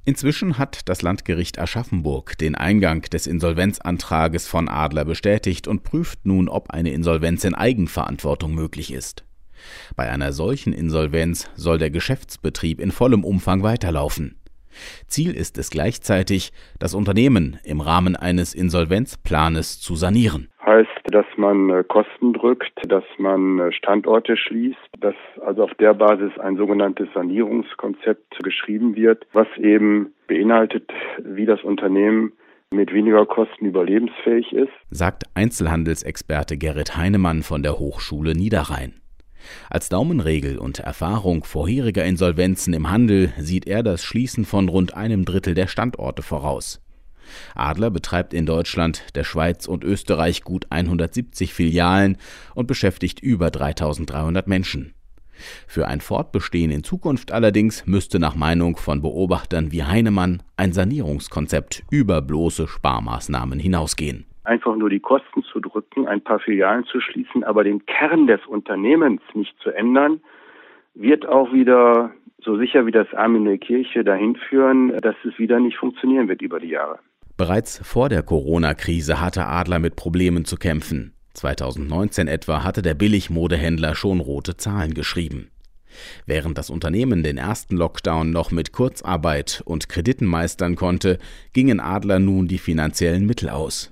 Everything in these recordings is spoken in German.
Inzwischen hat das Landgericht Aschaffenburg den Eingang des Insolvenzantrages von Adler bestätigt und prüft nun, ob eine Insolvenz in Eigenverantwortung möglich ist. Bei einer solchen Insolvenz soll der Geschäftsbetrieb in vollem Umfang weiterlaufen. Ziel ist es gleichzeitig, das Unternehmen im Rahmen eines Insolvenzplanes zu sanieren. Heißt, dass man Kosten drückt, dass man Standorte schließt, dass also auf der Basis ein sogenanntes Sanierungskonzept geschrieben wird, was eben beinhaltet, wie das Unternehmen mit weniger Kosten überlebensfähig ist, sagt Einzelhandelsexperte Gerrit Heinemann von der Hochschule Niederrhein. Als Daumenregel und Erfahrung vorheriger Insolvenzen im Handel sieht er das Schließen von rund 1/3 der Standorte voraus. Adler betreibt in Deutschland, der Schweiz und Österreich gut 170 Filialen und beschäftigt über 3.300 Menschen. Für ein Fortbestehen in Zukunft allerdings müsste nach Meinung von Beobachtern wie Heinemann ein Sanierungskonzept über bloße Sparmaßnahmen hinausgehen. Einfach nur die Kosten zu drücken, ein paar Filialen zu schließen, aber den Kern des Unternehmens nicht zu ändern, wird auch wieder, so sicher wie das Amen in der Kirche, dahin führen, dass es wieder nicht funktionieren wird über die Jahre. Bereits vor der Corona-Krise hatte Adler mit Problemen zu kämpfen. 2019 etwa hatte der Billigmodehändler schon rote Zahlen geschrieben. Während das Unternehmen den ersten Lockdown noch mit Kurzarbeit und Krediten meistern konnte, gingen Adler nun die finanziellen Mittel aus.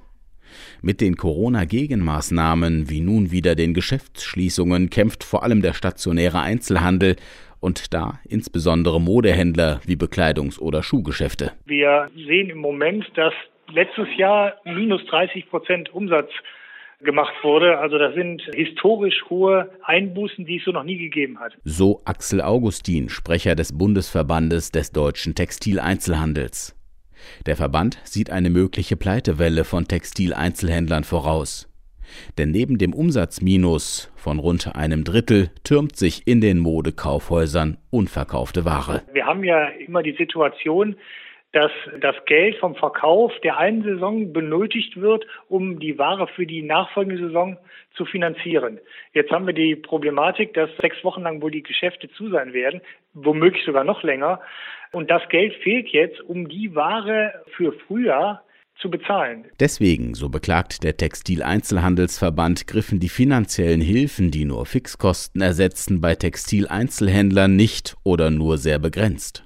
Mit den Corona-Gegenmaßnahmen wie nun wieder den Geschäftsschließungen kämpft vor allem der stationäre Einzelhandel und da insbesondere Modehändler wie Bekleidungs- oder Schuhgeschäfte. Wir sehen im Moment, dass letztes Jahr minus 30% Umsatz gemacht wurde. Also das sind historisch hohe Einbußen, die es so noch nie gegeben hat. So Axel Augustin, Sprecher des Bundesverbandes des deutschen Textileinzelhandels. Der Verband sieht eine mögliche Pleitewelle von Textileinzelhändlern voraus. Denn neben dem Umsatzminus von rund 1/3 türmt sich in den Modekaufhäusern unverkaufte Ware. Wir haben ja immer die Situation, dass das Geld vom Verkauf der einen Saison benötigt wird, um die Ware für die nachfolgende Saison zu finanzieren. Jetzt haben wir die Problematik, dass 6 Wochen lang wohl die Geschäfte zu sein werden, womöglich sogar noch länger. Und das Geld fehlt jetzt, um die Ware für Frühjahr zu bezahlen. Deswegen, so beklagt der Textileinzelhandelsverband, griffen die finanziellen Hilfen, die nur Fixkosten ersetzen, bei Textileinzelhändlern nicht oder nur sehr begrenzt.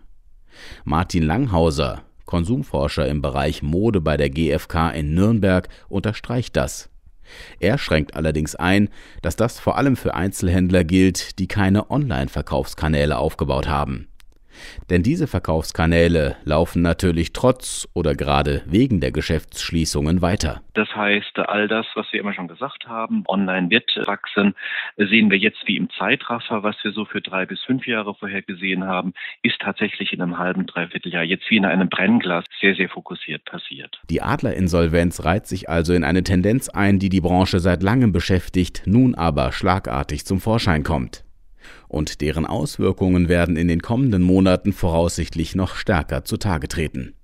Martin Langhauser, Konsumforscher im Bereich Mode bei der GfK in Nürnberg, unterstreicht das. Er schränkt allerdings ein, dass das vor allem für Einzelhändler gilt, die keine Online-Verkaufskanäle aufgebaut haben. Denn diese Verkaufskanäle laufen natürlich trotz oder gerade wegen der Geschäftsschließungen weiter. Das heißt, all das, was wir immer schon gesagt haben, online wird wachsen, sehen wir jetzt wie im Zeitraffer, was wir so für 3 bis 5 Jahre vorhergesehen haben, ist tatsächlich in einem halben, dreiviertel Jahr jetzt wie in einem Brennglas sehr, sehr fokussiert passiert. Die Adler-Insolvenz reiht sich also in eine Tendenz ein, die die Branche seit langem beschäftigt, nun aber schlagartig zum Vorschein kommt. Und deren Auswirkungen werden in den kommenden Monaten voraussichtlich noch stärker zutage treten.